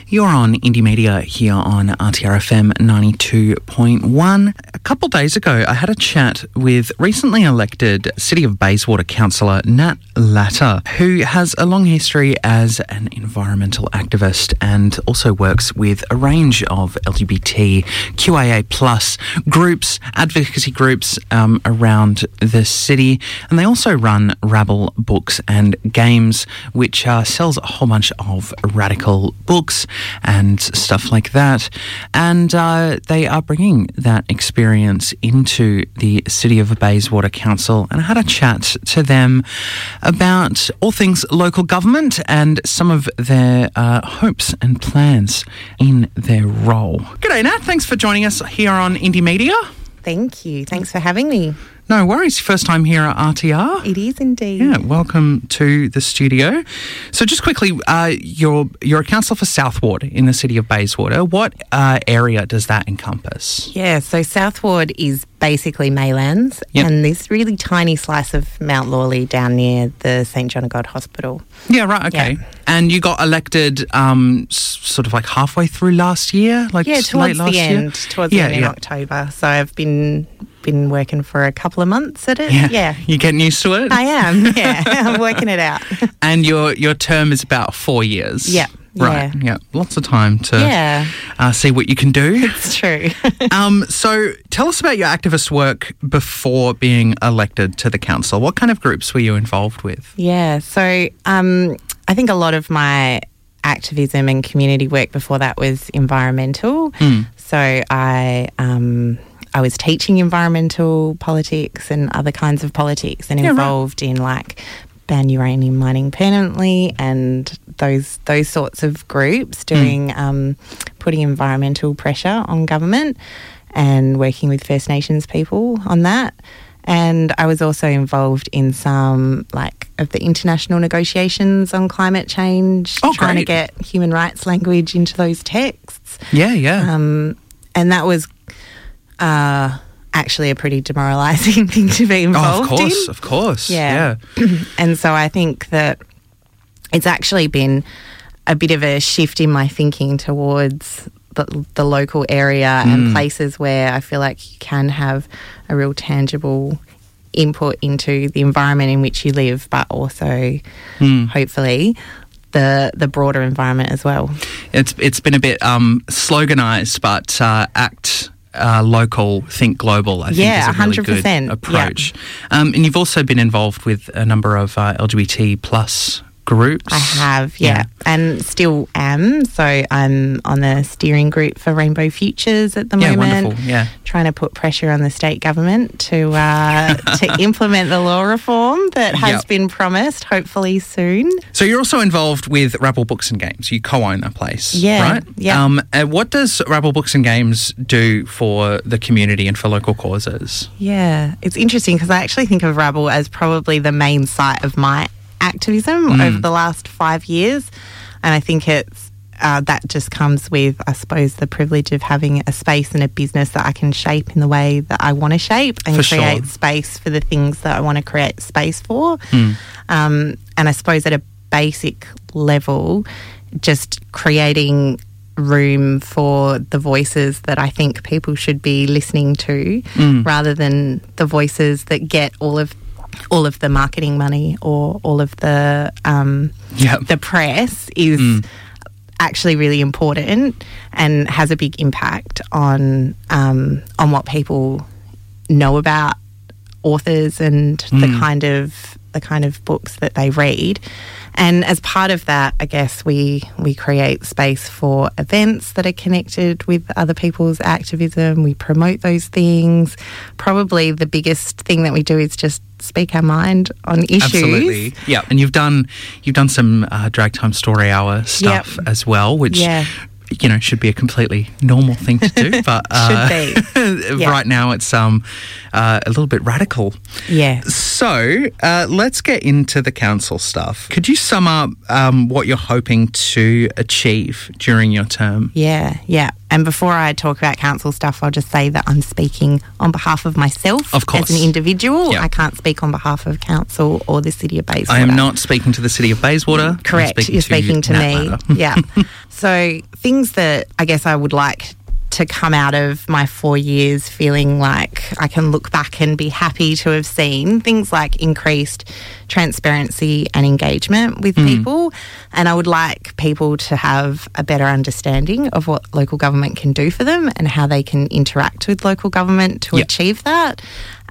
You're on Indie Media here on RTRFM 92.1. A couple days ago, I had a chat with recently elected City of Bayswater councillor Nat Latta, who has a long history as an environmental activist and also works with a range of LGBTQIA plus groups, advocacy groups around the city. And they also run Rabble Books and Games, which sells a whole bunch of radical books and stuff like that. And they are bringing that experience into the City of Bayswater Council. And I had a chat to them about all things local government and some of their hopes and plans in their role. G'day, Nat. Thanks for joining us here on Indie Media. Thank you. Thanks for having me. No worries. First time here at RTR. It is indeed. Yeah, welcome to the studio. So just quickly, you're a councillor for South Ward in the City of Bayswater. What area does that encompass? Yeah, so South Ward is basically Maylands and this really tiny slice of Mount Lawley down near the St John of God Hospital. Yeah, right, okay. Yeah. And you got elected sort of like halfway through last year? Towards the end in October. So I've been working for a couple of months at it. Yeah. You getting used to it? I am, yeah. I'm working it out. And your term is about 4 years? Yeah. Right, yeah. Lots of time to see what you can do. It's true. So tell us about your activist work before being elected to the council. What kind of groups were you involved with? Yeah, so I think a lot of my activism and community work before that was environmental. So I was teaching environmental politics and other kinds of politics and involved in ban uranium mining permanently and those sorts of groups doing putting environmental pressure on government and working with First Nations people on that. And I was also involved in some of the international negotiations on climate change, trying to get human rights language into those texts. Yeah. And that was actually a pretty demoralising thing to be involved in. Of course. Yeah. And so I think that it's actually been a bit of a shift in my thinking towards the local area and places where I feel like you can have a real tangible input into the environment in which you live, but also hopefully the broader environment as well. It's been a bit sloganised, but act local, think global, I think is a really 100%. good approach. And you've also been involved with a number of LGBT plus groups. I have, and still am. So I'm on the steering group for Rainbow Futures at the moment. Wonderful, trying to put pressure on the state government to implement the law reform that has been promised, hopefully soon. So you're also involved with Rabble Books and Games. You co-own a place, right? Yeah. What does Rabble Books and Games do for the community and for local causes? Yeah, it's interesting because I actually think of Rabble as probably the main site of my activism over the last 5 years, and I think it's that just comes with, I suppose, the privilege of having a space and a business that I can shape in the way that I want to shape and create space for the things that I want to create space for. And I suppose at a basic level, just creating room for the voices that I think people should be listening to rather than the voices that get all of the marketing money or all of the press is actually really important and has a big impact on what people know about authors and the kind of books that they read. And as part of that, I guess we create space for events that are connected with other people's activism. We promote those things. Probably the biggest thing that we do is just speak our mind on issues. Absolutely. Yeah. And you've done some Drag Time Story Hour stuff as well, which should be a completely normal thing to do, but should be. Right now it's a little bit radical. Yeah. So let's get into the council stuff. Could you sum up what you're hoping to achieve during your term? Yeah. And before I talk about council stuff, I'll just say that I'm speaking on behalf of myself of course. as an individual. Yep. I can't speak on behalf of council or the City of Bayswater. I am not speaking to the City of Bayswater. Correct. You're speaking to me. Yeah. So things that I guess I would like to come out of my 4 years feeling like I can look back and be happy to have seen things like increased transparency and engagement with people. And I would like people to have a better understanding of what local government can do for them and how they can interact with local government to achieve that.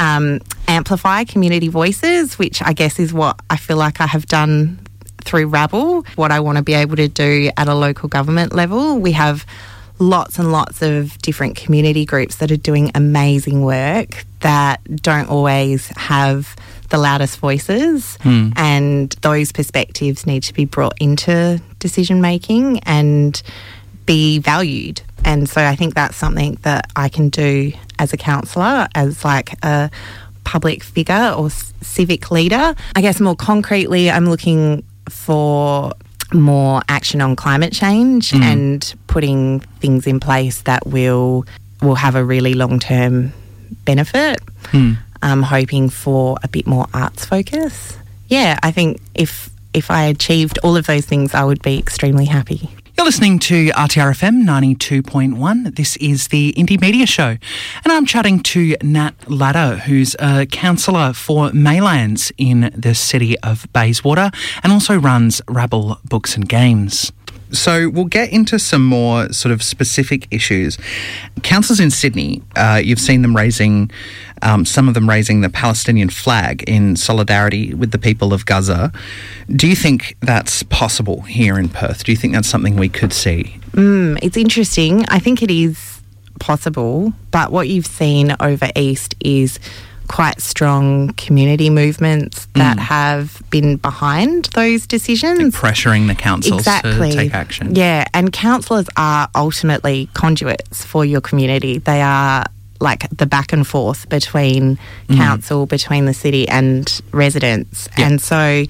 Amplify community voices, which I guess is what I feel like I have done through Rabble, what I want to be able to do at a local government level. We have lots and lots of different community groups that are doing amazing work that don't always have the loudest voices, and those perspectives need to be brought into decision making and be valued. And so I think that's something that I can do as a councillor, as like a public figure or civic leader. I guess more concretely, I'm looking for more action on climate change and putting things in place that will have a really long-term benefit. I'm hoping for a bit more arts focus. Yeah, I think if I achieved all of those things, I would be extremely happy. You're listening to RTRFM 92.1. This is the Indie Media Show. And I'm chatting to Nat Latta, who's a councillor for Maylands in the City of Bayswater and also runs Rabble Books and Games. So we'll get into some more sort of specific issues. Councils in Sydney, you've seen them raising, some of them raising the Palestinian flag in solidarity with the people of Gaza. Do you think that's possible here in Perth? Do you think that's something we could see? It's interesting. I think it is possible, but what you've seen over East is quite strong community movements that have been behind those decisions. Pressuring the councils to take action. Yeah, and councillors are ultimately conduits for your community. They are like the back and forth between council, between the city and residents. Yep. And so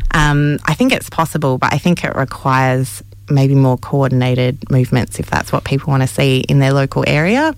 I think it's possible, but I think it requires maybe more coordinated movements if that's what people want to see in their local area.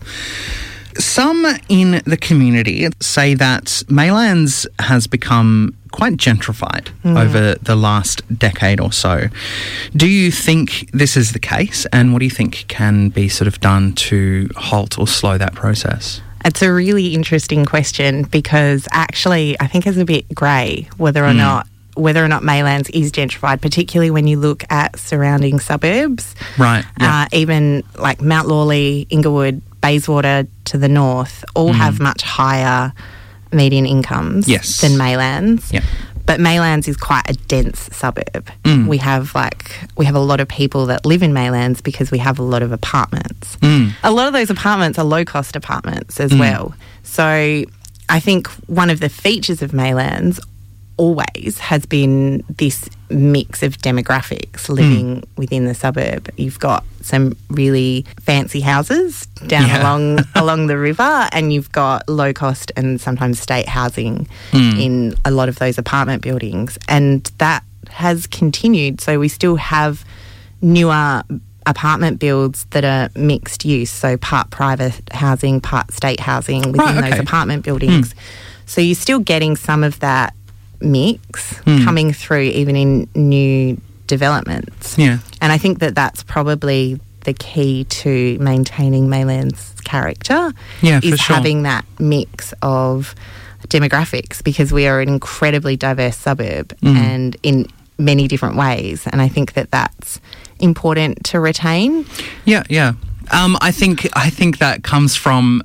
Some in the community say that Maylands has become quite gentrified over the last decade or so. Do you think this is the case, and what do you think can be sort of done to halt or slow that process? It's a really interesting question because actually I think it's a bit grey whether or not Maylands is gentrified, particularly when you look at surrounding suburbs. Right. Yeah. Even like Mount Lawley, Inglewood, Bayswater to the north all have much higher median incomes than Maylands. Yeah. But Maylands is quite a dense suburb. We have a lot of people that live in Maylands because we have a lot of apartments. A lot of those apartments are low-cost apartments as well. So I think one of the features of Maylands always has been this mix of demographics living within the suburb. You've got some really fancy houses down along the river, and you've got low cost and sometimes state housing in a lot of those apartment buildings, and that has continued. So we still have newer apartment builds that are mixed use, so part private housing, part state housing within those apartment buildings. So you're still getting some of that mix coming through even in new developments. Yeah. And I think that that's probably the key to maintaining Maylands' character is having that mix of demographics, because we are an incredibly diverse suburb and in many different ways, and I think that that's important to retain. Yeah. I think that comes from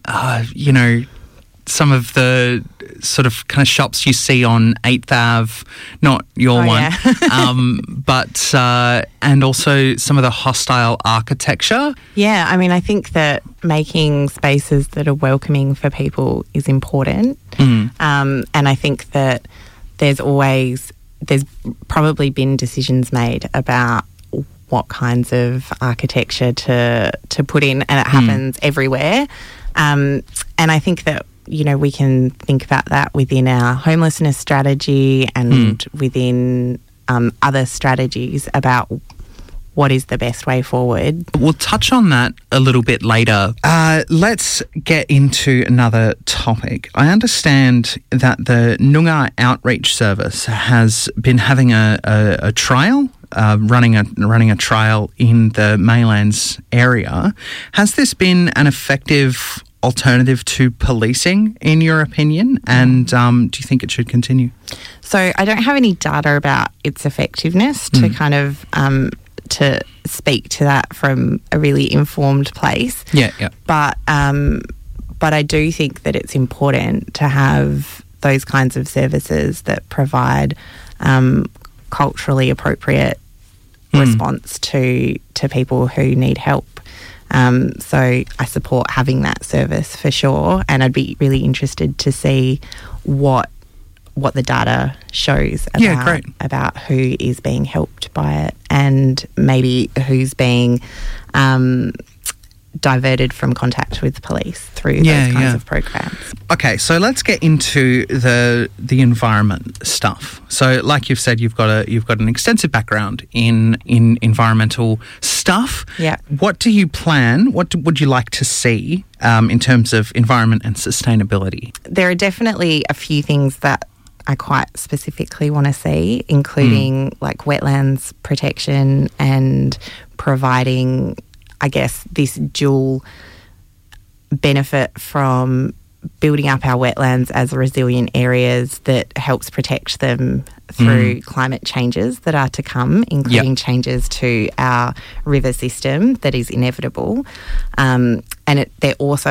some of the sort of kind of shops you see on 8th Ave, not your one, but and also some of the hostile architecture. Yeah, I mean, I think that making spaces that are welcoming for people is important, and I think that there's probably been decisions made about what kinds of architecture to put in, and it happens everywhere. And I think that we can think about that within our homelessness strategy and within other strategies about what is the best way forward. We'll touch on that a little bit later. Let's get into another topic. I understand that the Noongar Outreach Service has been having a trial, running a trial in the Maylands area. Has this been an effective alternative to policing, in your opinion? And do you think it should continue? So I don't have any data about its effectiveness to kind of to speak to that from a really informed place. Yeah. But I do think that it's important to have those kinds of services that provide culturally appropriate response to people who need help. So I support having that service for sure, and I'd be really interested to see what the data shows about who is being helped by it, and maybe who's being diverted from contact with police through those kinds of programs. Okay, so let's get into the environment stuff. So, like you've said, you've got an extensive background in environmental stuff. Yeah. What do you plan? What would you like to see in terms of environment and sustainability? There are definitely a few things that I quite specifically want to see, including like wetlands protection and providing, I guess, this dual benefit from building up our wetlands as resilient areas that helps protect them through climate changes that are to come, including changes to our river system that is inevitable. And they're also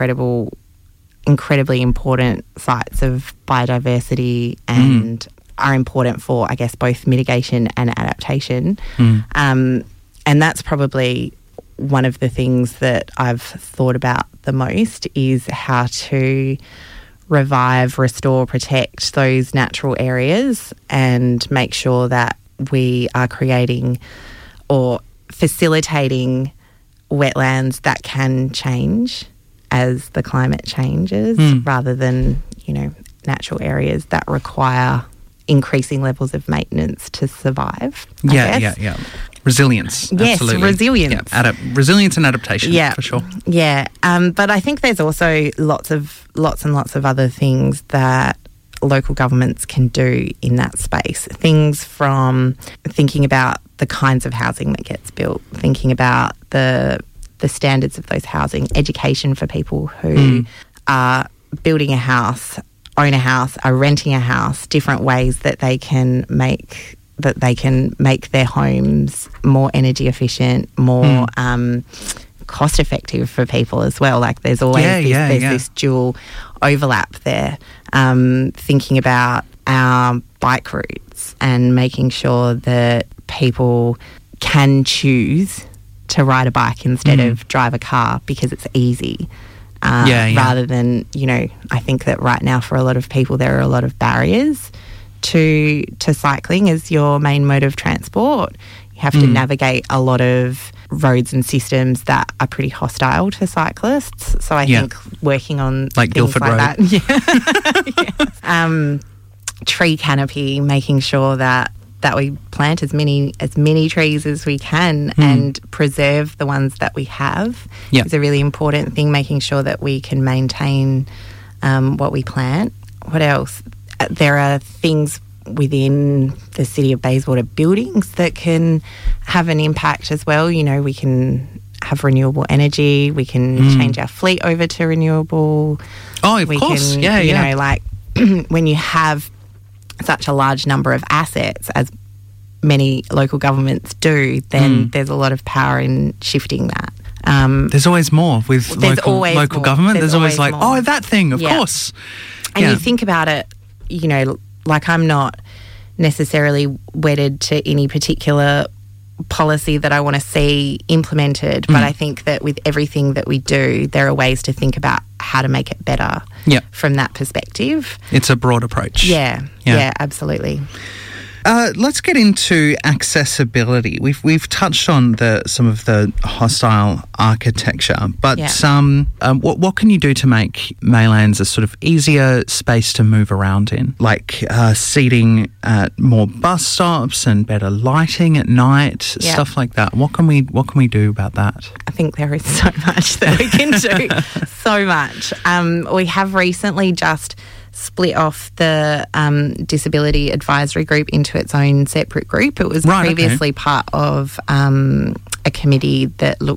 incredibly important sites of biodiversity and are important for, I guess, both mitigation and adaptation. And that's probably one of the things that I've thought about the most, is how to revive, restore, protect those natural areas and make sure that we are creating or facilitating wetlands that can change as the climate changes, rather than, natural areas that require increasing levels of maintenance to survive. Yeah. Resilience. Yes, absolutely. resilience. Yeah, resilience and adaptation, for sure. Yeah, but I think there's also lots and lots of other things that local governments can do in that space. Things from thinking about the kinds of housing that gets built, thinking about the standards of those housing, education for people who are building a house, own a house, are renting a house, different ways that they can make their homes more energy efficient, more cost effective for people as well. Like there's always this dual overlap there. Thinking about our bike routes and making sure that people can choose to ride a bike instead of drive a car because it's easy. Rather than, I think that right now for a lot of people there are a lot of barriers to cycling as your main mode of transport. You have to navigate a lot of roads and systems that are pretty hostile to cyclists. So I think working on like things Guildford like Road. that. Tree canopy, making sure that we plant as many trees as we can and preserve the ones that we have is a really important thing, making sure that we can maintain what we plant. What else? There are things within the City of Bayswater buildings that can have an impact as well. We can have renewable energy. We can change our fleet over to renewable. Oh, of course. Like when you have such a large number of assets, as many local governments do, then there's a lot of power in shifting that. There's always more with local government. There's always like, more. that thing, of course. And you think about it, like I'm not necessarily wedded to any particular policy that I want to see implemented, but I think that with everything that we do, there are ways to think about how to make it better from that perspective. It's a broad approach. Yeah, absolutely. Let's get into accessibility. We've touched on some of the hostile architecture, but what can you do to make Maylands a sort of easier space to move around in, like seating at more bus stops and better lighting at night, stuff like that? What can we do about that? I think there is so much that we can do. So much. We have recently just split off the Disability Advisory Group into its own separate group. It was previously part of a committee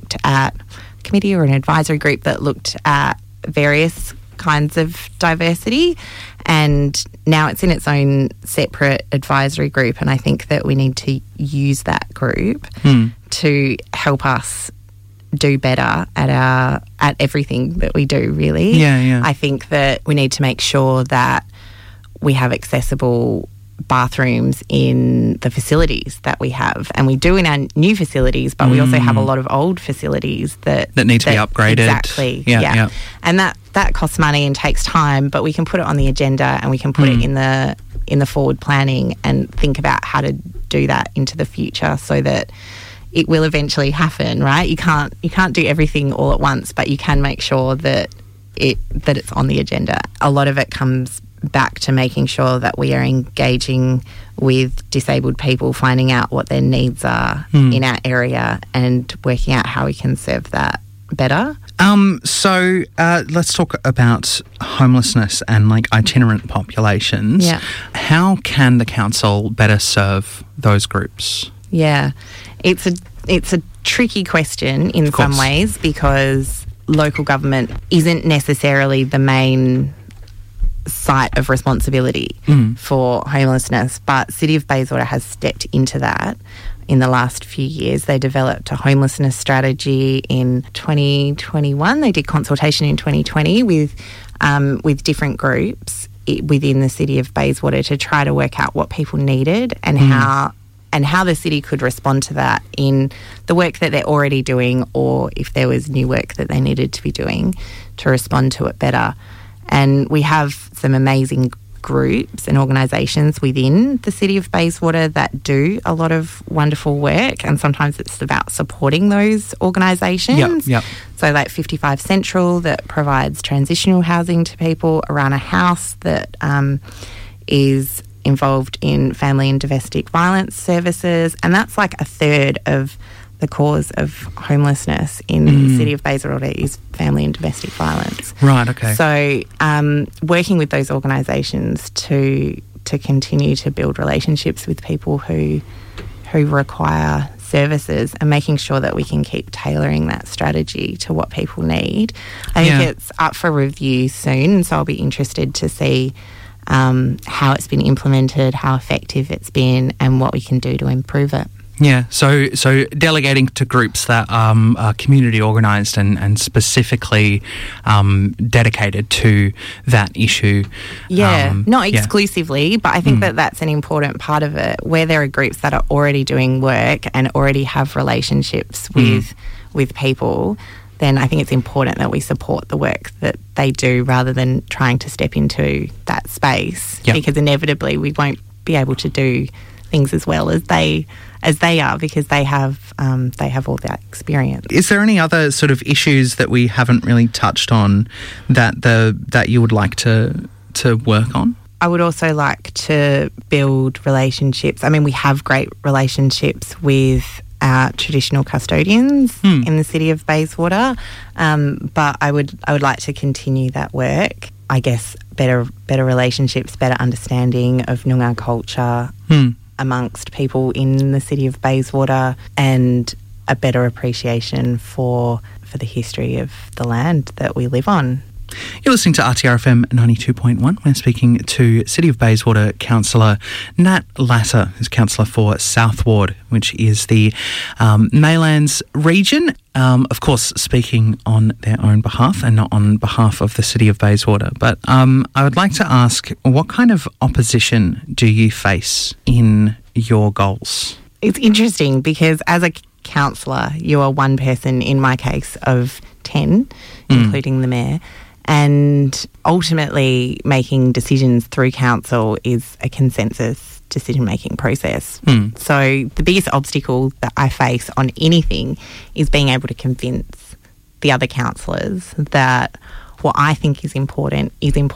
or an advisory group that looked at various kinds of diversity, and now it's in its own separate advisory group, and I think that we need to use that group to help us do better at everything that we do, really. Yeah. I think that we need to make sure that we have accessible bathrooms in the facilities that we have, and we do in our new facilities, but we also have a lot of old facilities that need to be upgraded. Exactly. Yeah. And that costs money and takes time, but we can put it on the agenda and we can put it in the forward planning and think about how to do that into the future so that it will eventually happen, right? You can't do everything all at once, but you can make sure that it's on the agenda. A lot of it comes back to making sure that we are engaging with disabled people, finding out what their needs are in our area and working out how we can serve that better. So let's talk about homelessness and like itinerant populations. Yeah. How can the council better serve those groups? Yeah, it's a tricky question in some ways because local government isn't necessarily the main site of responsibility for homelessness, but City of Bayswater has stepped into that in the last few years. They developed a homelessness strategy in 2021. They did consultation in 2020 with different groups within the City of Bayswater to try to work out what people needed and how the city could respond to that in the work that they're already doing, or if there was new work that they needed to be doing to respond to it better. And we have some amazing groups and organisations within the City of Bayswater that do a lot of wonderful work, and sometimes it's about supporting those organisations. Yep. So like 55 Central that provides transitional housing to people, Around a House that is involved in family and domestic violence services, and that's like a third of the cause of homelessness in the City of Bayswater is family and domestic violence. Right, okay. So working with those organisations to continue to build relationships with people who require services and making sure that we can keep tailoring that strategy to what people need. I think it's up for review soon, so I'll be interested to see how it's been implemented, how effective it's been, and what we can do to improve it. Yeah, so delegating to groups that are community organised and specifically dedicated to that issue. Yeah, not exclusively, but I think that that's an important part of it, where there are groups that are already doing work and already have relationships with people. Then I think it's important that we support the work that they do rather than trying to step into that space, because inevitably we won't be able to do things as well as they are, because they have all that experience. Is there any other sort of issues that we haven't really touched on that you would like to work on? I would also like to build relationships. I mean, we have great relationships with our traditional custodians in the City of Bayswater, but I would like to continue that work. I guess better relationships, better understanding of Noongar culture amongst people in the City of Bayswater, and a better appreciation for the history of the land that we live on. You're listening to RTRFM 92.1. We're speaking to City of Bayswater Councillor Nat Latta, who's Councillor for South Ward, which is the Maylands region. Of course, speaking on their own behalf and not on behalf of the City of Bayswater. But I would like to ask, what kind of opposition do you face in your goals? It's interesting because as a councillor, you are one person, in my case, of 10, including the mayor. And ultimately, making decisions through council is a consensus decision-making process. So the biggest obstacle that I face on anything is being able to convince the other councillors that what I think is important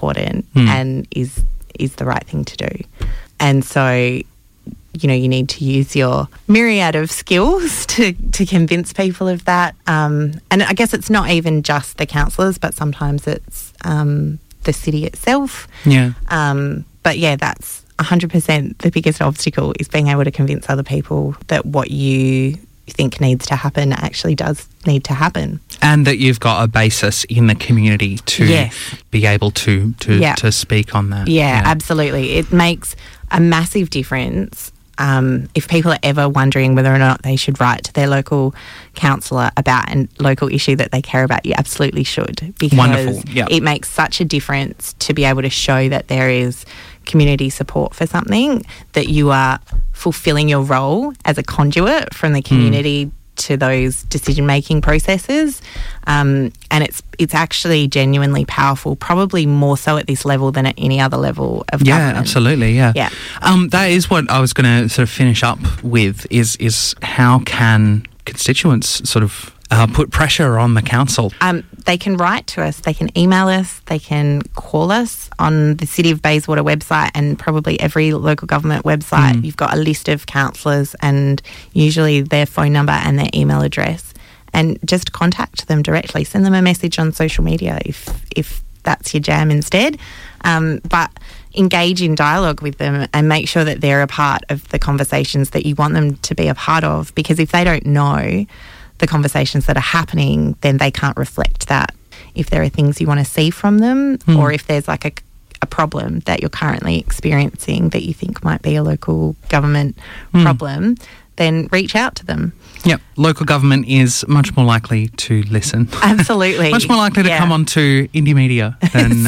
and is the right thing to do. And so, you know, you need to use your myriad of skills to convince people of that. And I guess it's not even just the councillors, but sometimes it's the city itself. Yeah. But yeah, that's 100% the biggest obstacle, is being able to convince other people that what you think needs to happen actually does need to happen. And that you've got a basis in the community to be able to speak on that. Yeah, absolutely. It makes a massive difference. If people are ever wondering whether or not they should write to their local councillor about a local issue that they care about, you absolutely should, because it makes such a difference to be able to show that there is community support for something, that you are fulfilling your role as a conduit from the community to those decision-making processes. And it's actually genuinely powerful, probably more so at this level than at any other level of government. Yeah, absolutely, yeah. That is what I was going to sort of finish up with, is how can constituents sort of put pressure on the council? They can write to us, they can email us, they can call us on the City of Bayswater website, and probably every local government website. You've got a list of councillors and usually their phone number and their email address, and just contact them directly. Send them a message on social media if that's your jam instead. But engage in dialogue with them and make sure that they're a part of the conversations that you want them to be a part of, because if they don't know the conversations that are happening, then they can't reflect that. If there are things you want to see from them, or if there's like a problem that you're currently experiencing that you think might be a local government problem, then reach out to them. Yep, local government is much more likely to listen. Absolutely. Much more likely to come onto indie media than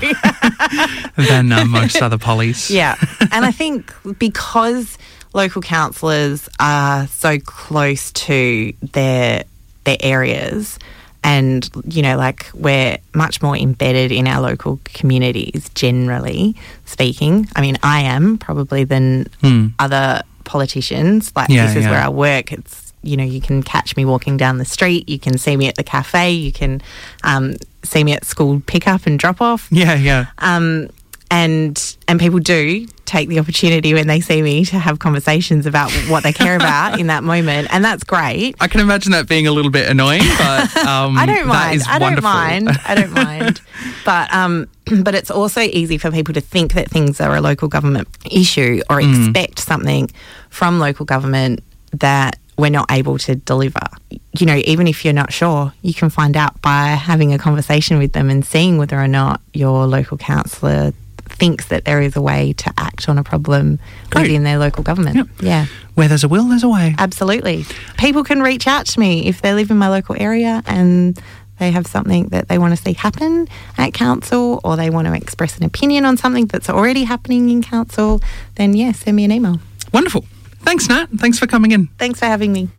most other pollies. Yeah, and I think because local councillors are so close to their areas, and, you know, like, we're much more embedded in our local communities, generally speaking. I mean, I am probably than other politicians. Like, this is where I work. It's, you know, you can catch me walking down the street. You can see me at the cafe. You can see me at school pickup and drop off. And people do take the opportunity when they see me to have conversations about what they care about in that moment, and that's great. I can imagine that being a little bit annoying, but I don't mind. That is wonderful. I don't mind. But it's also easy for people to think that things are a local government issue, or expect something from local government that we're not able to deliver. You know, even if you're not sure, you can find out by having a conversation with them and seeing whether or not your local councillor thinks that there is a way to act on a problem within their local government. Yep. Yeah. Where there's a will, there's a way. Absolutely. People can reach out to me if they live in my local area and they have something that they want to see happen at council, or they want to express an opinion on something that's already happening in council, then send me an email. Wonderful. Thanks, Nat. Thanks for coming in. Thanks for having me.